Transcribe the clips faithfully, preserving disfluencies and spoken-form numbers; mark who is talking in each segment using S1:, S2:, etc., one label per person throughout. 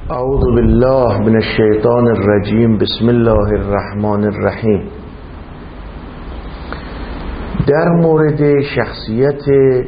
S1: اعوذ بالله من الشیطان الرجیم. بسم الله الرحمن الرحیم. در مورد شخصیت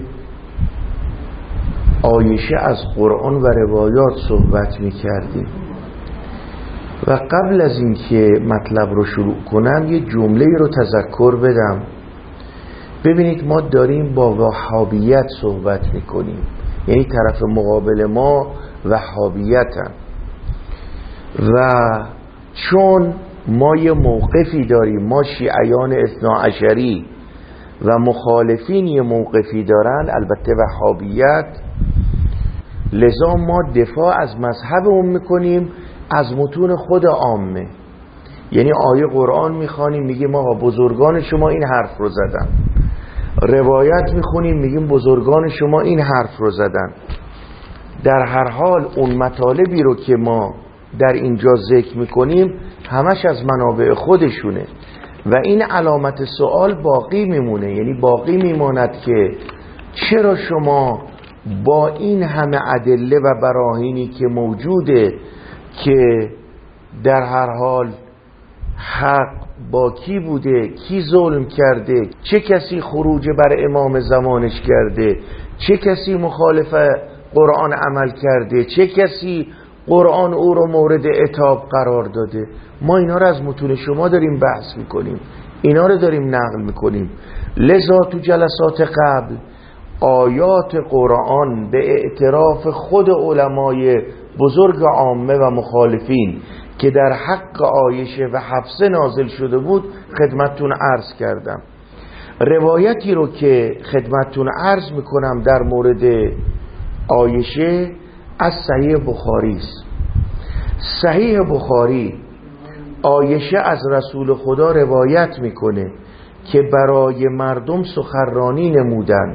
S1: عایشه از قرآن و روایات صحبت می کردیم و قبل از اینکه مطلب رو شروع کنم یه جمله رو تذکر بدم. ببینید ما داریم با وهابیت صحبت می کنیم، یعنی طرف مقابل ما وهابیتن و چون ما یه موقفی داریم، ما شیعیان اثنا عشری و مخالفین یه موقفی دارن، البته وهابیت، لذا ما دفاع از مذهبمون میکنیم از متون خود عامه. یعنی آیه قرآن میخوانیم میگیم آقا بزرگان شما این حرف رو زدن، روایت میخونیم میگیم بزرگان شما این حرف رو زدن. در هر حال اون مطالبی رو که ما در اینجا ذکر میکنیم همش از منابع خودشونه و این علامت سوال باقی میمونه، یعنی باقی میماند که چرا شما با این همه ادله و براهینی که موجوده که در هر حال حق با کی بوده، کی ظلم کرده، چه کسی خروج بر امام زمانش کرده، چه کسی مخالف قرآن عمل کرده، چه کسی قرآن او رو مورد عتاب قرار داده، ما اینا رو از متون شما داریم بحث میکنیم، اینا رو داریم نقل میکنیم. لذا تو جلسات قبل آیات قرآن به اعتراف خود علمای بزرگ عامه و مخالفین که در حق عایشه و حفصه نازل شده بود خدمتتون عرض کردم. روایتی رو که خدمتتون عرض میکنم در مورد عایشه از صحیح بخاری است. صحیح بخاری عایشه از رسول خدا روایت میکنه که برای مردم سخنرانی نمودند،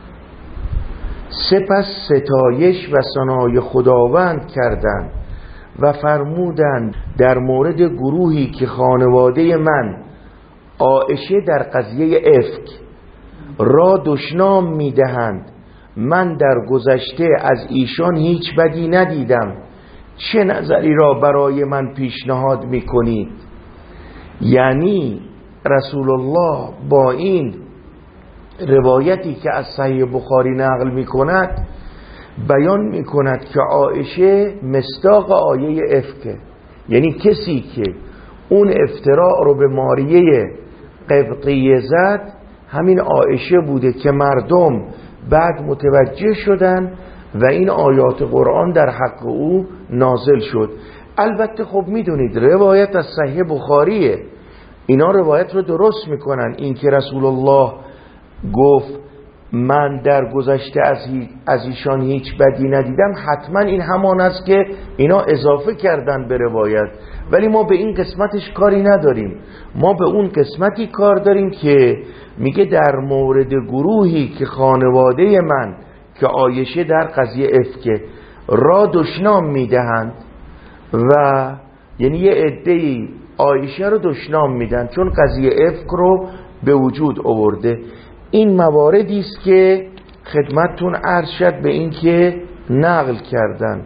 S1: سپس ستایش و ثنای خداوند کردند و فرمودند در مورد گروهی که خانواده من عایشه در قضیه افک را دشنام میدهند، من در گذشته از ایشان هیچ بدی ندیدم، چه نظری را برای من پیشنهاد میکنید؟ یعنی رسول الله با این روایتی که از صحیح بخاری نقل میکند بیان میکند که عایشه مصداق آیه افکه، یعنی کسی که اون افتراع رو به ماریه قبطیه زد همین عایشه بوده که مردم بعد متوجه شدن و این آیات قرآن در حق او نازل شد. البته خب میدونید روایت از صحیح بخاریه، اینا روایت رو درست میکنن. این که رسول الله گفت من در گذشته از ایشان هیچ بدی ندیدم، حتما این همان است که اینا اضافه کردن به روایت، ولی ما به این قسمتش کاری نداریم. ما به اون قسمتی کار داریم که میگه در مورد گروهی که خانواده من که عایشه در قضیه افک را دشنام میدهند و یعنی یه عده‌ای عایشه رو دشنام میدن چون قضیه افک رو به وجود آورده. این مواردی است که خدمتتون عرض شد به این که نقل کردن.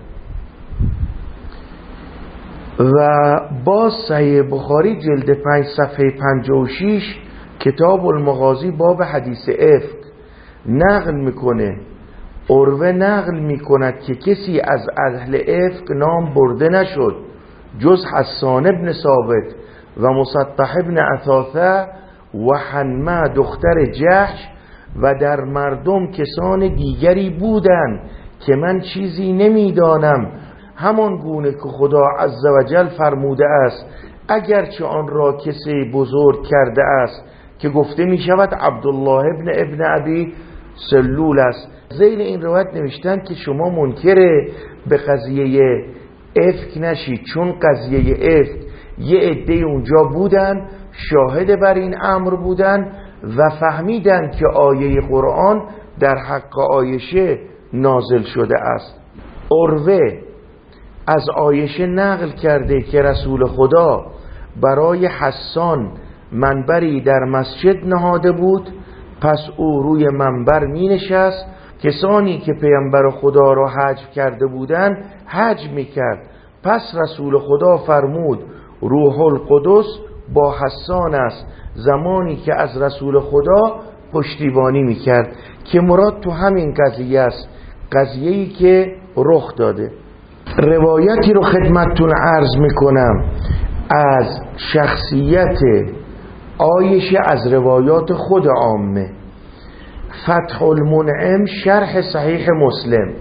S1: و با صحیح بخاری جلد پنج صفحه پنجاه و شش کتاب المغازی باب حدیث افک نقل میکنه، عروه نقل میکند که کسی از اهل افک نام برده نشد جز حسان ابن ثابت و مصطح ابن اثاثه و حنمه دختر جحش و در مردم کسان دیگری بودند که من چیزی نمیدانم، همان گونه که خدا عزوجل فرموده است اگرچه آن را کسی بزرگ کرده است که گفته می شود عبدالله ابن ابن ابی سلول است. زیر این روایت نوشتن که شما منکر به قضیه افک نشید، چون قضیه افک یه عده اونجا بودن شاهد بر این امر بودن و فهمیدن که آیه قرآن در حق عایشه نازل شده است. عروه از عایشه نقل کرده که رسول خدا برای حسان منبری در مسجد نهاده بود، پس او روی منبر می نشست، کسانی که پیامبر خدا را حجب کرده بودند حجب می کرد، پس رسول خدا فرمود روح القدس با حسان است زمانی که از رسول خدا پشتیبانی میکرد، که مراد تو همین قضیه است، قضیه‌ای که رخ داده. روایتی رو خدمتتون عرض میکنم از شخصیت عایشه از روایات خود عامه. فتح المنعم شرح صحیح مسلم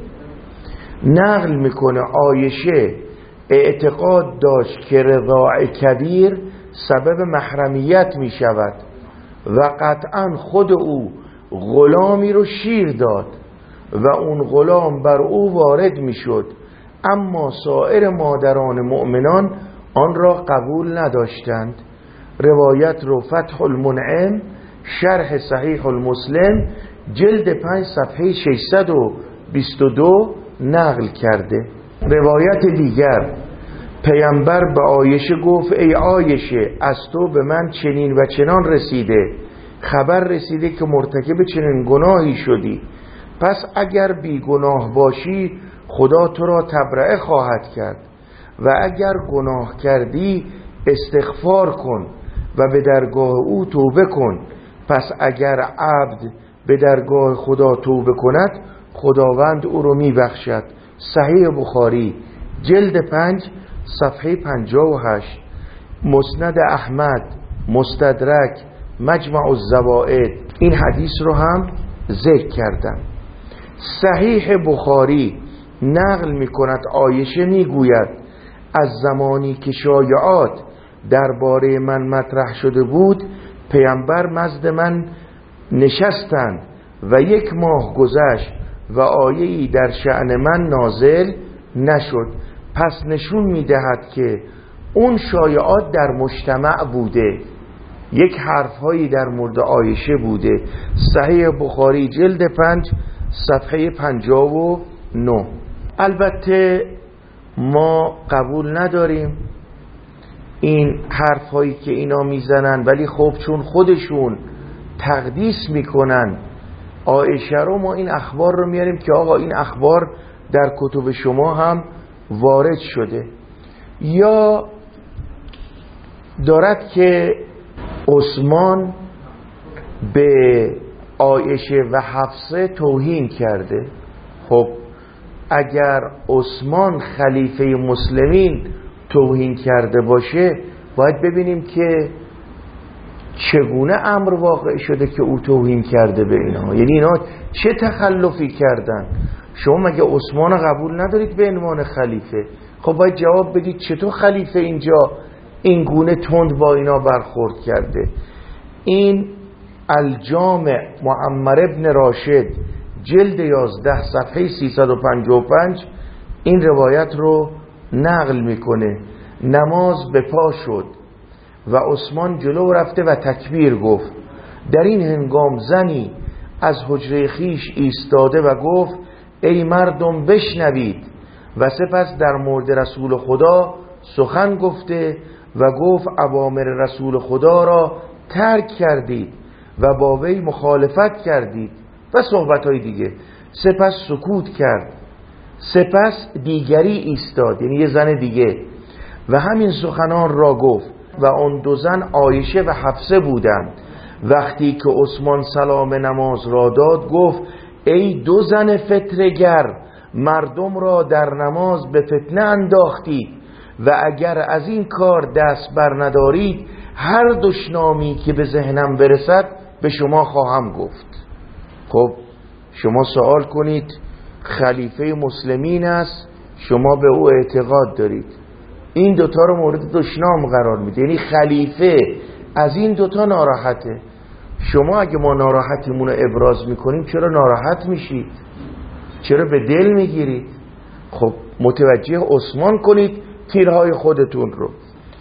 S1: نقل میکنه عایشه اعتقاد داشت که رضاع کبیر سبب محرمیت میشود و قطعا خود او غلامی رو شیر داد و اون غلام بر او وارد میشد، اما سایر مادران مؤمنان آن را قبول نداشتند. روایت رو فتح المنعم شرح صحیح المسلم جلد پنج صفحه ششصد و بیست و دو نقل کرده. روایت دیگر پیامبر به عایشه گفت ای عایشه از تو به من چنین و چنان رسیده، خبر رسیده که مرتکب چنین گناهی شدی، پس اگر بی گناه باشی خدا تو را تبرئه خواهد کرد و اگر گناه کردی استغفار کن و به درگاه او توبه کن، پس اگر عبد به درگاه خدا توبه کند خداوند او رو می بخشد. صحیح بخاری جلد پنج صفحه پنجاه و هشت، مسند احمد، مستدرک، مجمع الزوائد این حدیث رو هم ذکر کردم. صحیح بخاری نقل می کند عایشه می گوید از زمانی که شایعات درباره من مطرح شده بود پیامبر نزد من نشستند و یک ماه گذشت و آیه‌ای در شأن من نازل نشد، پس نشون میدهد که اون شایعات در مجتمع بوده، یک حرفهایی در مورد عایشه بوده. صحیح بخاری جلد پنج صفحه پنجاه و نه. البته ما قبول نداریم این حرفهایی که اینا میزنن، ولی خب چون خودشون تقدیس میکنن عایشه رو، ما این اخبار رو میاریم که آقا این اخبار در کتب شما هم وارد شده. یا دارد که عثمان به عایشه و حفصه توهین کرده. خب اگر عثمان خلیفه مسلمین توهین کرده باشه باید ببینیم که چگونه امر واقع شده که او توهین کرده به اینها، یعنی اینا چه تخلفی کردن. شما مگه عثمان قبول ندارید به عنوان خلیفه؟ خب باید جواب بدید چطور خلیفه اینجا این گونه تند با اینا برخورد کرده. این الجامع معمر ابن راشد جلد یازده صفحه سیصد و پنجاه و پنج این روایت رو نقل میکنه. نماز به پا شد و عثمان جلو رفته و تکبیر گفت. در این هنگام زنی از حجره خیش ایستاده و گفت ای مردم بشنوید، و سپس در مورد رسول خدا سخن گفته و گفت اوامر رسول خدا را ترک کردید و با وی مخالفت کردید و صحبت‌های دیگه. سپس سکوت کرد، سپس دیگری ایستاد، یعنی یه زن دیگه، و همین سخنان را گفت و آن دو زن عایشه و حفصه بودند. وقتی که عثمان سلام نماز را داد گفت ای دو زن فتنه‌گر، مردم را در نماز به فتنه انداختید و اگر از این کار دست بر ندارید هر دشنامی که به ذهنم برسد به شما خواهم گفت. خب شما سوال کنید خلیفه مسلمین است، شما به او اعتقاد دارید، این دوتا رو مورد دشنام قرار میده، یعنی خلیفه از این دوتا ناراحته. شما اگه ما ناراحتیمون رو ابراز میکنیم چرا ناراحت میشید؟ چرا به دل میگیرید؟ خب متوجه عثمان کنید تیرهای خودتون رو.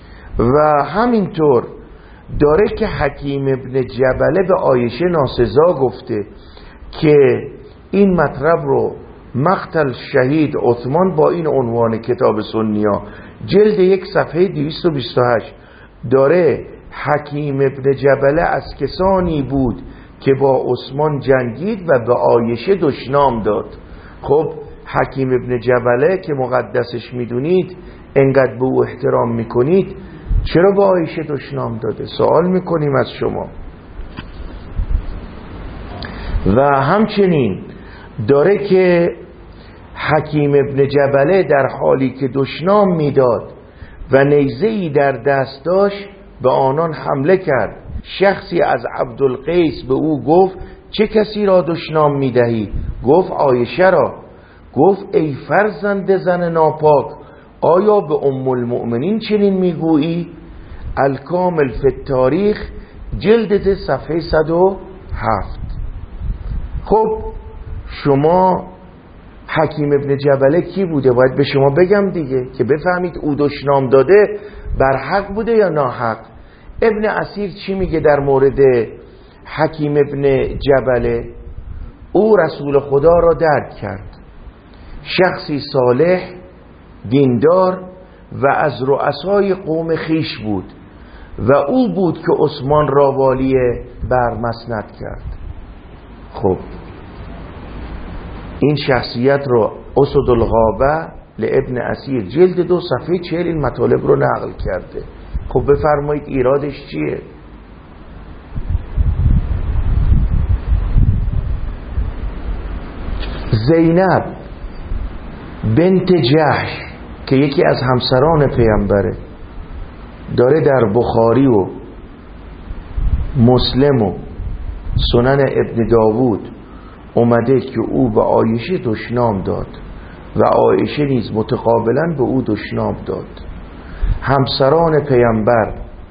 S1: و همینطور داره که حکیم ابن جبله به عایشه ناسزا گفته که این مطلب رو مقتل شهید عثمان با این عنوان کتاب سنیا جلد یک صفحه دویست و بیست و هشت داره حکیم ابن جبله از کسانی بود که با عثمان جنگید و به عایشه دشنام داد. خب حکیم ابن جبله که مقدسش میدونید، انقدر به او احترام میکنید، چرا با عایشه دشنام داده؟ سوال میکنیم از شما. و همچنین داره که حکیم ابن جبله در حالی که دشنام میداد و نیزه‌ای در دست داشت به آنان حمله کرد. شخصی از عبدالقیس به او گفت چه کسی را دشنام میدهی؟ گفت عایشه را. گفت ای فرزند زن ناپاک، آیا به ام المؤمنین چنین میگویی؟ الکامل فی التاریخ جلد صفحه صد و هفت. خب شما حکیم ابن جبله کی بوده؟ باید به شما بگم دیگه که بفهمید او دشنام داده بر حق بوده یا ناحق. ابن اسیر چی میگه در مورد حکیم ابن جبله؟ او رسول خدا را درک کرد، شخصی صالح دیندار و از رؤسای قوم خیش بود و او بود که عثمان را والی بر مسند کرد. خب این شخصیت رو اسد الغابه لابن اسیر جلد دو صفحه چهل این مطالب رو نقل کرده. خب بفرمایید ایرادش چیه؟ زینب بنت جحش که یکی از همسران پیامبره، داره در بخاری و مسلم و سنن ابن داوود اومده که او به عایشه دشنام داد و عایشه نیز متقابلا به او دشنام داد. همسران پیامبر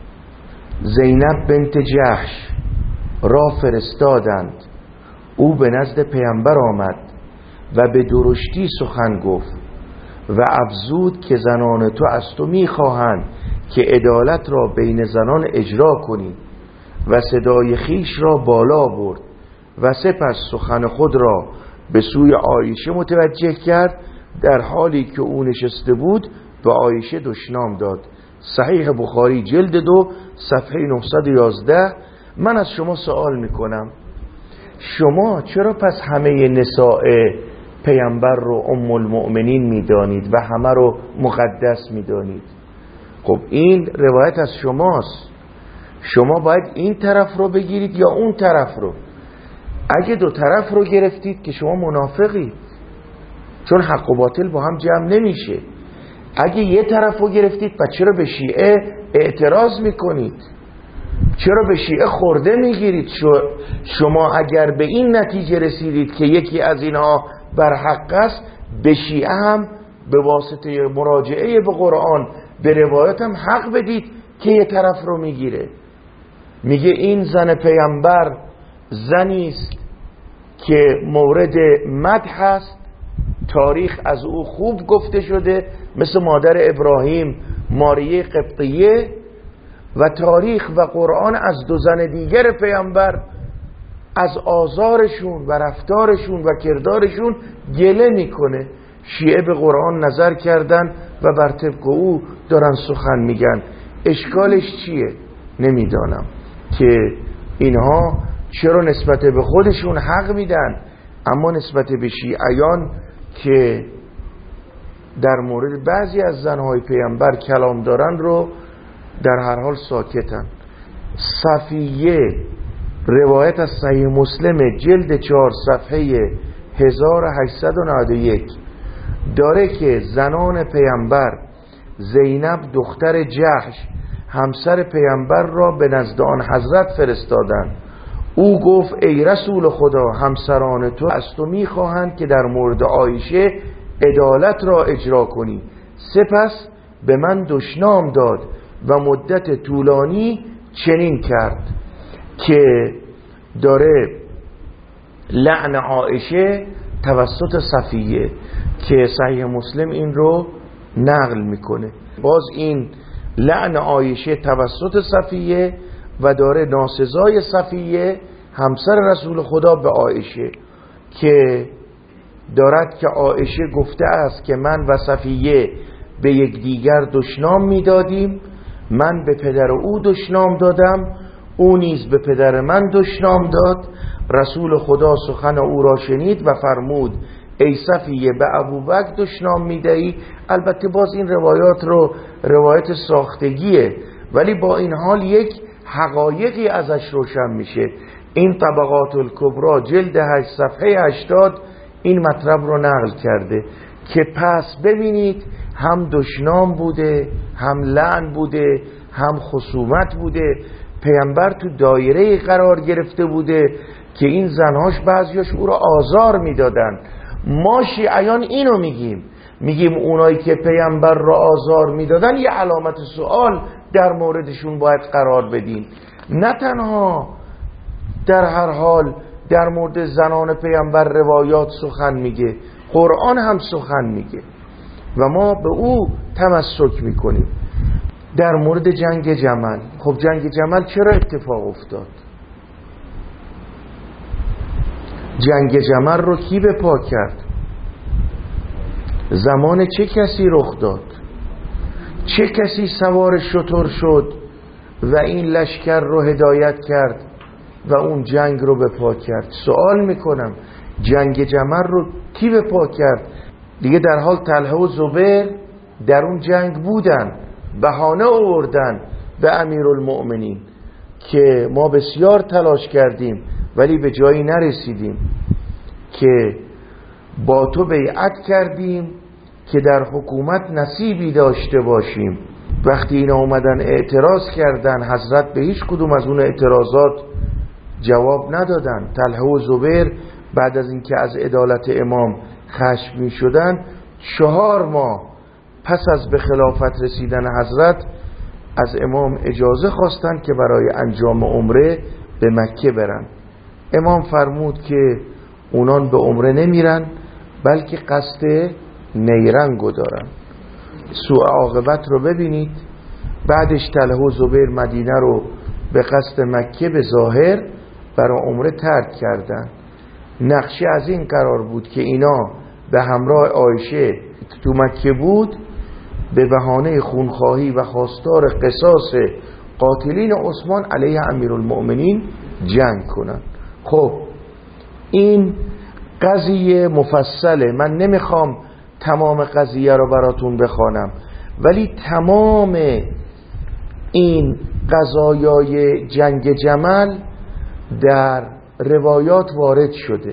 S1: زینب بنت جحش را فرستادند، او به نزد پیامبر آمد و به درشتی سخن گفت و افزود که زنان تو از تو میخواهند که عدالت را بین زنان اجرا کنی و صدای خیش را بالا برد و سپس سخن خود را به سوی عایشه متوجه کرد، در حالی که او نشسته بود به عایشه دشنام داد. صحیح بخاری جلد دو صفحه نهصد و یازده. من از شما سوال میکنم، شما چرا پس همه نساء پیامبر رو ام المؤمنین میدانید و همه رو مقدس میدانید؟ خب این روایت از شماست، شما باید این طرف رو بگیرید یا اون طرف رو. اگه دو طرف رو گرفتید که شما منافقید، چون حق و باطل با هم جمع نمیشه. اگه یه طرف رو گرفتید پس چرا به شیعه اعتراض میکنید؟ چرا به شیعه خورده میگیرید؟ شما اگر به این نتیجه رسیدید که یکی از اینها بر حق است، به شیعه هم به واسطه مراجعه به قرآن به روایت هم حق بدید که یه طرف رو میگیره. میگه این زن پیامبر زنی است که مورد مدح است، تاریخ از او خوب گفته شده، مثل مادر ابراهیم ماریه قبطیه، و تاریخ و قرآن از دو زن دیگر پیامبر از آزارشون و رفتارشون و کردارشون گله میکنه. شیعه به قرآن نظر کردن و بر طبق او دارن سخن میگن. اشکالش چیه؟ نمیدانم که اینها چرا نسبت به خودشون حق میدن اما نسبت به شیعیان که در مورد بعضی از زنهای پیامبر کلام دارن رو در هر حال ساکتن. صفیه روایت از صحیح مسلم جلد چهار صفحه هزار و هشتصد و نود و یک داره که زنان پیامبر زینب دختر جحش همسر پیامبر را به نزد آن حضرت فرستادند. او گفت ای رسول خدا، همسران تو از تو میخواهند که در مورد عایشه عدالت را اجرا کنی. سپس به من دشنام داد و مدت طولانی چنین کرد که داره لعن عایشه توسط صفیه که صحیح مسلم این رو نقل میکنه. باز این لعن عایشه توسط صفیه و داره ناسزای صفیه همسر رسول خدا به عایشه که دارد که عایشه گفته است که من و صفیه به یکدیگر دشنام میدادیم، من به پدر او دشنام دادم، او نیز به پدر من دشنام داد. رسول خدا سخن او را شنید و فرمود ای صفیه به ابوبکر دشنام میدهی. البته باز این روایات رو روایت ساختگیه، ولی با این حال یک حقایقی ازش روشن میشه. این طبقات الکبرى جلد هشت صفحه هشتاد این مطلب رو نقل کرده که پس ببینید هم دشنام بوده، هم لعن بوده، هم خصومت بوده. پیامبر تو دایره قرار گرفته بوده که این زنهاش بعضیاش او را آزار میدادن. ما شیعیان اینو میگیم، میگیم اونایی که پیامبر را آزار میدادن یه علامت سوال در موردشون باید قرار بدیم. نه تنها در هر حال در مورد زنان پیامبر روایات سخن میگه، قرآن هم سخن میگه و ما به او تمسک میکنیم. در مورد جنگ جمل، خب جنگ جمل چرا اتفاق افتاد؟ جنگ جمل رو کی به پا کرد؟ زمان چه کسی رخ داد؟ چه کسی سوار شتر شد و این لشکر رو هدایت کرد و اون جنگ رو به پا کرد؟ سوال میکنم جنگ جمل رو کی به پا کرد؟ دیگه در حال طلحه و زبیر در اون جنگ بودن، بهانه آوردن به امیرالمؤمنین که ما بسیار تلاش کردیم ولی به جایی نرسیدیم، که با تو بیعت کردیم که در حکومت نصیبی داشته باشیم. وقتی اینا اومدن اعتراض کردن، حضرت به هیچ کدوم از اون اعتراضات جواب ندادن. طلحه و زبیر بعد از اینکه از عدالت امام خشمگین شدن، چهار ماه پس از به خلافت رسیدن حضرت از امام اجازه خواستن که برای انجام عمره به مکه برن. امام فرمود که اونان به عمره نمیرن بلکه قصد نیرنگو دارن. سوء عاقبت رو ببینید. بعدش طلحه و زبیر مدینه رو به قصد مکه به ظاهر برای عمره ترک کردن. نقشه از این قرار بود که اینا به همراه عایشه تو مکه بود، به بهانه خونخواهی و خواستار قصاص قاتلین عثمان علیه امیرالمؤمنین جنگ کنن. خب این قضیه مفصله، من نمیخوام تمام قضیه رو براتون بخوانم، ولی تمام این قضایای جنگ جمل در روایات وارد شده.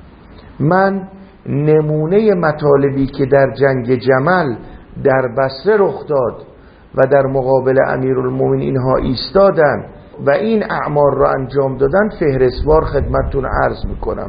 S1: من نمونه مطالبی که در جنگ جمل در بصره رخ داد و در مقابل امیرالمومنین اینها ایستادن و این اعمال را انجام دادن فهرستوار خدمتتون عرض میکنم.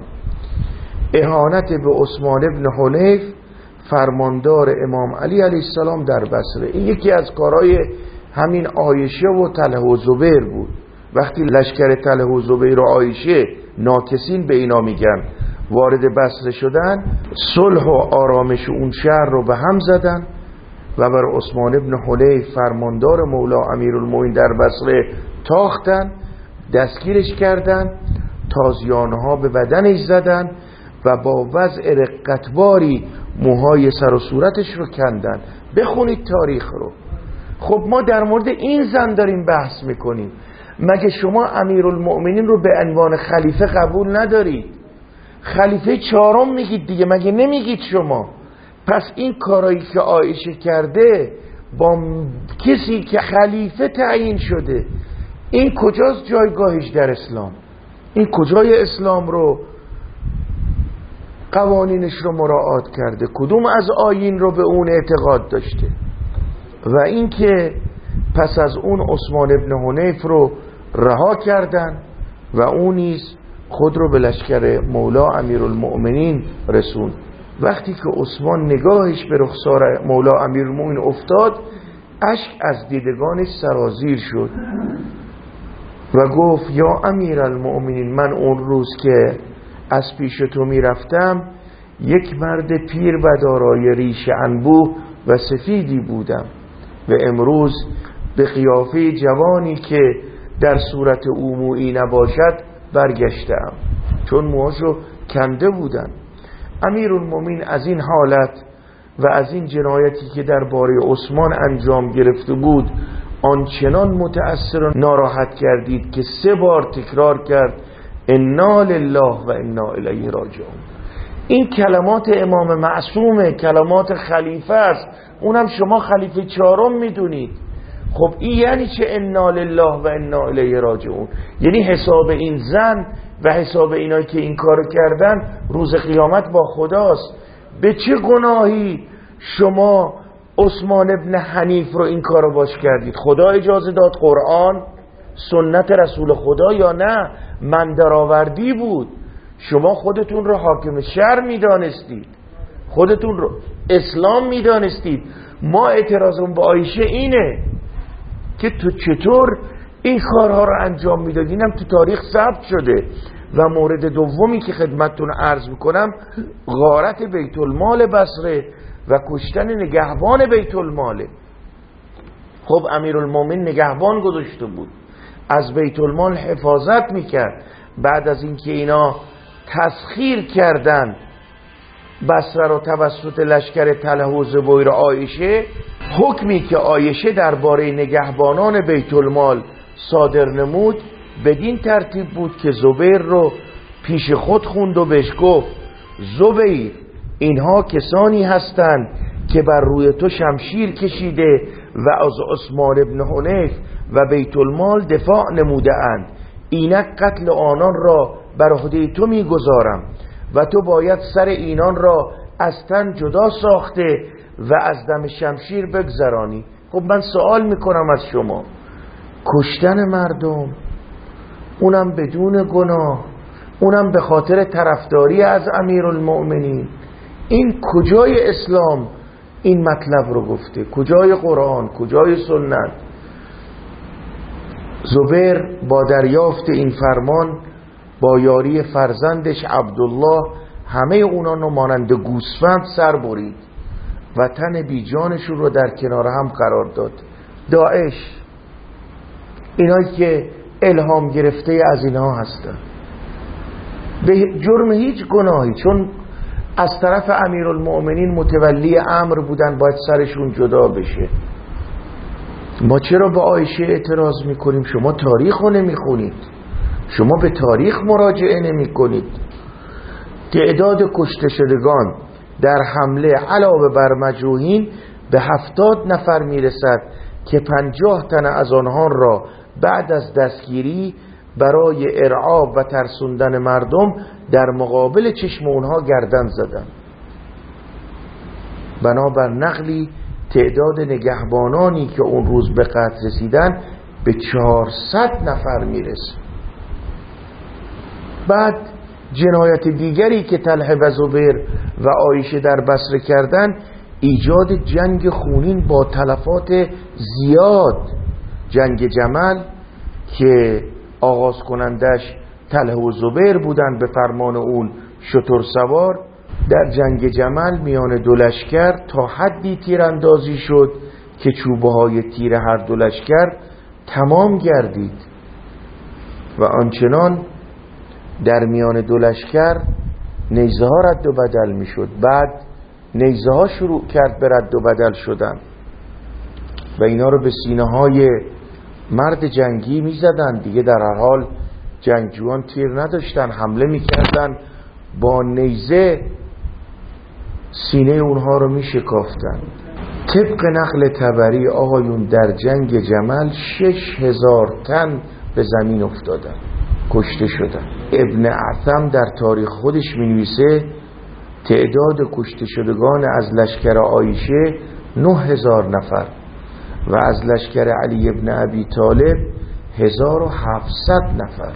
S1: اهانت به عثمان ابن حنیف فرماندار امام علی علیه السلام در بصره. این یکی از کارهای همین عایشه و طلحه و زبیر بود. وقتی لشکر طلحه و زبیر و عایشه ناکسین به اینا میگن وارد بصره شدن، صلح و آرامش اون شهر رو به هم زدن و بر عثمان ابن حنیف فرماندار مولا امیرالمومنین در بصره تاختن، دستگیرش کردن، تازیانها به بدنش زدن و با وضع رقتباری موهای سر و صورتش رو کندن. بخونید تاریخ رو. خب ما در مورد این زن داریم بحث میکنیم. مگه شما امیرالمؤمنین رو به عنوان خلیفه قبول ندارید؟ خلیفه چهارم میگید دیگه، مگه نمیگید شما؟ پس این کارایی که عایشه کرده با کسی که خلیفه تعیین شده، این کجاست جایگاهش در اسلام؟ این کجای اسلام رو قوانینش رو مراعات کرده؟ کدوم از آیین رو به اون اعتقاد داشته؟ و این که پس از اون عثمان ابن حنیف رو رها کردن و اون نیز خود رو به لشکر مولا امیرالمؤمنین رسون. وقتی که عثمان نگاهش به رخسار مولا امیرالمؤمنین افتاد، اشک از دیدگانش سرازیر شد و گفت یا امیرالمؤمنین، من اون روز که از پیش تو می رفتم یک مرد پیر و دارای ریش انبوه و سفیدی بودم و امروز به قیافه جوانی که در صورت او مویی نباشد برگشتم، چون موهاشو کنده بودن. امیرالمومنین از این حالت و از این جنایتی که درباره عثمان انجام گرفته بود آنچنان متأثر و ناراحت کردید که سه بار تکرار کرد انا لله و انا الیه راجعون. این کلمات امام معصومه، کلمات خلیفه است، اونم شما خلیفه چهارم میدونید. خب این یعنی چه انا لله و انا الیه راجعون؟ یعنی حساب این زن و حساب اینایی که این کارو کردن روز قیامت با خداست. به چه گناهی شما عثمان ابن حنیف رو این کارو باش کردید؟ خدا اجازه داد؟ قرآن؟ سنت رسول خدا؟ یا نه من درآوردی بود؟ شما خودتون رو حاکم شرع میدانستید، خودتون رو اسلام میدانستید. ما اعتراضمون به عایشه اینه که تو چطور این کارها رو انجام میدادی. اینم تو تاریخ ثبت شده. و مورد دومی که خدمتتون عرض میکنم غارت بیت المال بصره و کشتن نگهبان بیت الماله. خب امیرالمومنین نگهبان گذاشته بود، از بیت المال حفاظت میکرد. بعد از اینکه اینا تسخیر کردن بصره رو توسط لشکر طلحه و زبیر عایشه، حکمی که عایشه درباره نگهبانان بیت المال صادر نمود بدین ترتیب بود که زبیر رو پیش خود خوند و بهش گفت زبیر اینها کسانی هستند که بر روی تو شمشیر کشیده و از عثمان ابن حنیف و بیت المال دفاع نموده اند. اینک قتل آنان را بر عهده تو میگذارم و تو باید سر اینان را از تن جدا ساخته و از دم شمشیر بگذرانی. خب من سوال میکنم از شما، کشتن مردم اونم بدون گناه، اونم به خاطر طرفداری از امیرالمؤمنین، این کجای اسلام این مطلب رو گفته؟ کجای قرآن؟ کجای سنت؟ زبیر با دریافت این فرمان با یاری فرزندش عبدالله همه اونان رو مانند گوسفند سر برید و تن بیجانشون رو در کنار هم قرار داد. داعش، اینایی که الهام گرفته از اینها هستن، به جرم هیچ گناهی، چون از طرف امیرالمؤمنین متولی امر بودن باید سرشون جدا بشه. ما چرا با عایشه اعتراض میکنیم؟ شما تاریخ رو نمیخونید، شما به تاریخ مراجعه نمی کنید. تعداد کشته شدگان در حمله علاوه بر مجروحین به هفتاد نفر میرسد که پنجاه تن از آنها را بعد از دستگیری برای ارعاب و ترسوندن مردم در مقابل چشم اونها گردن زدن. بنابر نقلی تعداد نگهبانانی که اون روز به قتل رسیدن به چهارصد نفر میرسه. بعد جنایت دیگری که طلحه و زبیر و عایشه در بصره کردن ایجاد جنگ خونین با تلفات زیاد. جنگ جمل که آغاز کنندش طلحه و زبیر بودن به فرمان اون شتر سوار، در جنگ جمل میان دو لشکر تا حدی تیراندازی شد که چوبه های تیر هر دو لشکر تمام گردید و آنچنان در میان دو لشکر نیزه ها رد و بدل می شد. بعد نیزه ها شروع کرد به رد و بدل شدن و اینا رو به سینه های مرد جنگی می زدن. دیگه در هر حال جنگجویان تیر نداشتن، حمله می کردن، با نیزه سینه اونها رو می شکافتن. طبق نقل طبری آقایون در جنگ جمل شش هزار تن به زمین افتادن، کشته شدن. ابن اعثم در تاریخ خودش می نویسه تعداد کشته شدگان از لشکر عایشه نه هزار نفر و از لشکر علی ابن ابی طالب هزار و هفتصد نفر.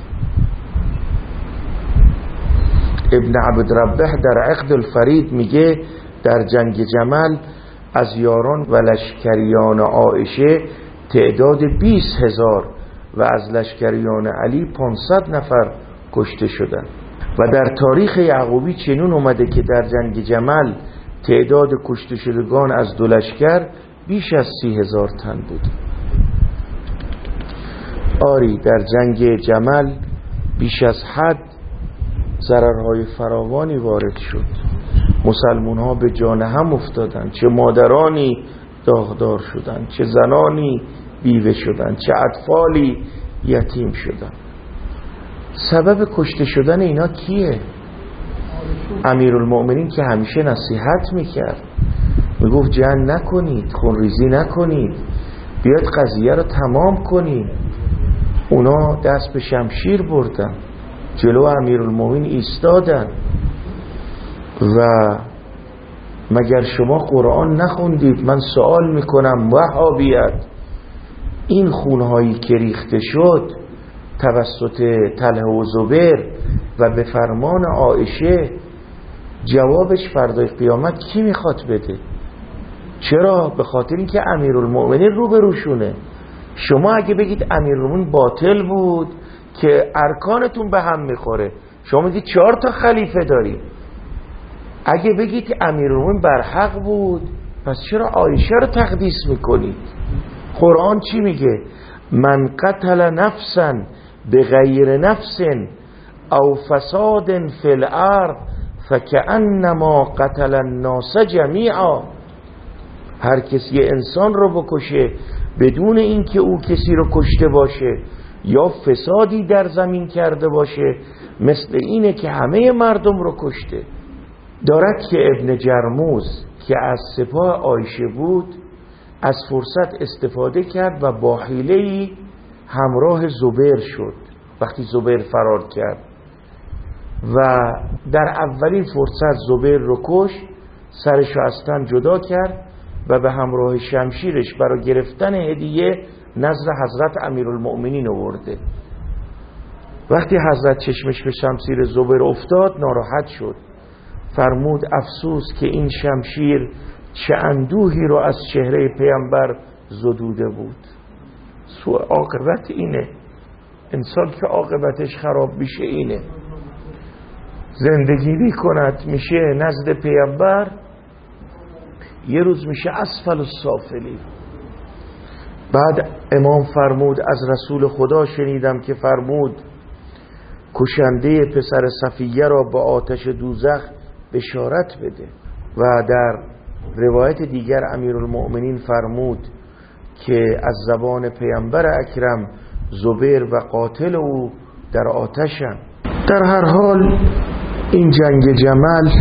S1: ابن عبد ربه در عقد الفرید میگه در جنگ جمل از یاران و لشکریان عایشه تعداد بیست هزار و از لشکریان علی پانصد نفر کشته شدند. و در تاریخ یعقوبی چنین اومده که در جنگ جمل تعداد کشته شدگان از دو لشکر بیش از سی هزار تن بود. آری در جنگ جمل بیش از حد ضررهای فراوانی وارد شد. مسلمون ها به جان هم افتادن، چه مادرانی داغدار شدن، چه زنانی بیوه شدن، چه اطفالی یتیم شدن. سبب کشته شدن اینا کیه؟ امیرالمؤمنین که همیشه نصیحت میکرد، میگفت جنگ نکنید، خونریزی نکنید، بیاد قضیه رو تمام کنید. اونا دست به شمشیر بردن، جلو امیرالمؤمنین ایستادن. و مگر شما قرآن نخوندید؟ من سوال میکنم وهابیت، این خونهایی که ریخته شد توسط طلحه و زبیر و به فرمان عایشه، جوابش فردای قیامت کی میخواد بده؟ چرا؟ به خاطر اینکه امیرالمؤمنین روبروشونه. شما اگه بگید امیرالمؤمنین باطل بود که ارکانتون به هم میخوره، شما میگید چهار تا خلیفه داریم. اگه بگید امیرالمؤمنین برحق بود، پس چرا عایشه رو تقدیس میکنید؟ قرآن چی میگه؟ من قتل نفسا بغیر نفس او فساد فی الارض فکأنما قتل الناس جمیعا. هر کسی یه انسان رو بکشه بدون اینکه او کسی رو کشته باشه یا فسادی در زمین کرده باشه، مثل اینه که همه مردم رو کشته. دارد که ابن جرموز که از سپاه عایشه بود از فرصت استفاده کرد و با حیله‌ای همراه زبیر شد. وقتی زبیر فرار کرد و در اولین فرصت زبیر رو کش، سرش رو از تن جدا کرد و به همراه شمشیرش برای گرفتن هدیه نزد حضرت امیرالمؤمنین آورده. وقتی حضرت چشمش به شمشیر زبیر افتاد ناراحت شد، فرمود افسوس که این شمشیر چه اندوهی رو از چهره پیامبر زدوده بود. سوء عاقبت اینه، انسان که عاقبتش خراب میشه اینه. زندگی میکند میشه نزد پیامبر، یه روز میشه اسفل السافلین. بعد امام فرمود از رسول خدا شنیدم که فرمود کشنده پسر صفیه را با آتش دوزخ بشارت بده. و در روایت دیگر امیرالمؤمنین فرمود که از زبان پیامبر اکرم زبیر و قاتل او در آتشن. در هر حال این جنگ جمل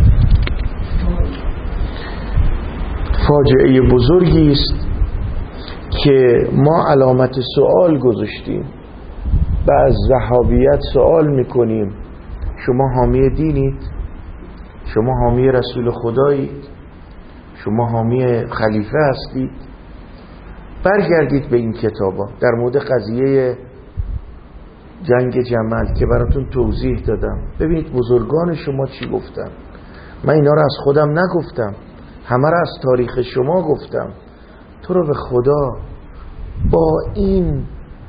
S1: فاجعه بزرگی است که ما علامت سوال گذاشتیم و از وهابیت سوال میکنیم شما حامی دینید؟ شما حامی رسول خدایید؟ شما حامی خلیفه هستید؟ برگردید به این کتابا در مورد قضیه جنگ جمل که براتون توضیح دادم، ببینید بزرگان شما چی گفتن. من اینا رو از خودم نگفتم، همه رو از تاریخ شما گفتم. تو رو به خدا با این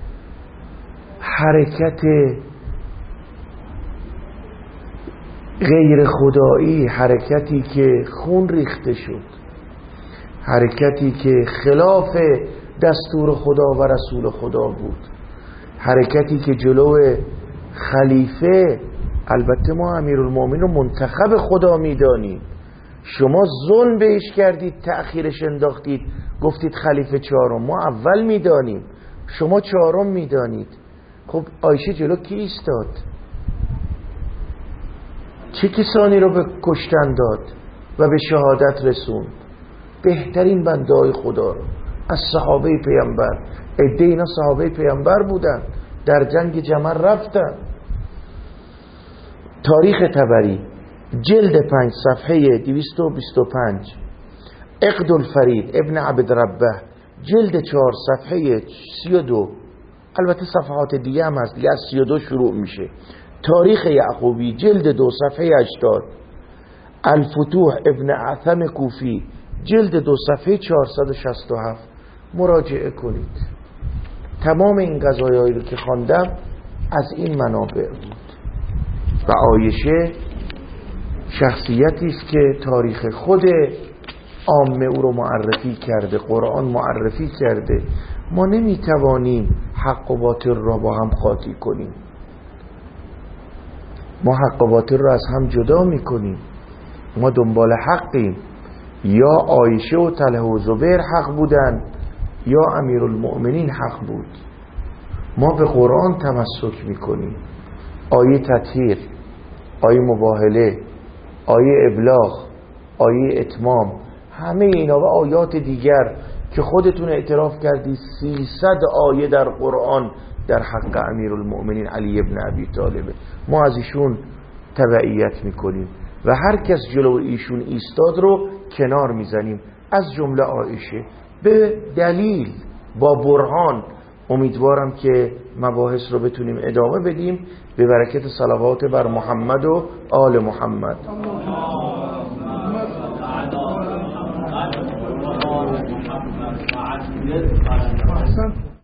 S1: حرکت غیر خدایی، حرکتی که خون ریخته شد، حرکتی که خلاف دستور خدا و رسول خدا بود، حرکتی که جلو خلیفه، البته ما امیرالمؤمنین رو منتخب خدا میدانیم، شما ظلم بهش کردید، تأخیرش انداختید، گفتید خلیفه چهارم، ما اول میدانیم، شما چهارم میدانید. خب عایشه جلو کی ایستاد؟ چه کسانی رو به کشتن داد و به شهادت رسوند؟ بهترین بنده‌های خدا رو از صحابه پیامبر. عده اینا صحابه پیامبر بودن، در جنگ جمل رفتن. تاریخ طبری جلد پنج صفحه دویست و بیست و پنج، عقد الفرید ابن عبد ربه جلد چهار صفحه سی و دو، البته صفحات دیگه هم هست، دیگه از سی و دو شروع میشه. تاریخ یعقوبی جلد دو صفحه هشتاد، الفتوح ابن اعثم کوفی جلد دو صفحه چهارصد و شصت و هفت مراجعه کنید. تمام این قضایایی رو که خواندم از این منابع بود. و عایشه شخصیتی است که تاریخ خود عامه او رو معرفی کرده، قرآن معرفی کرده. ما نمیتوانیم حق و باطل را با هم قاطی کنیم، ما حق و باطل را از هم جدا میکنیم. ما دنبال حقیم، یا عایشه و طلحه و زبیر حق بودن یا امیرالمؤمنین حق بود. ما به قرآن تمسک میکنیم، آیه تطهیر، آیه مباهله، آیه ابلاغ، آیه اتمام، همه اینا و آیات دیگر که خودتون اعتراف کردی سیصد آیه در قرآن در حق امیرالمؤمنین علی ابن ابی طالب، ما از ایشون تبعیت میکنیم و هر کس جلو ایشون ایستاد رو کنار میزنیم، از جمله عایشه، به دلیل، با برهان. امیدوارم که مباحث رو بتونیم ادامه بدیم به برکت صلوات بر محمد و آل محمد.
S2: احسن.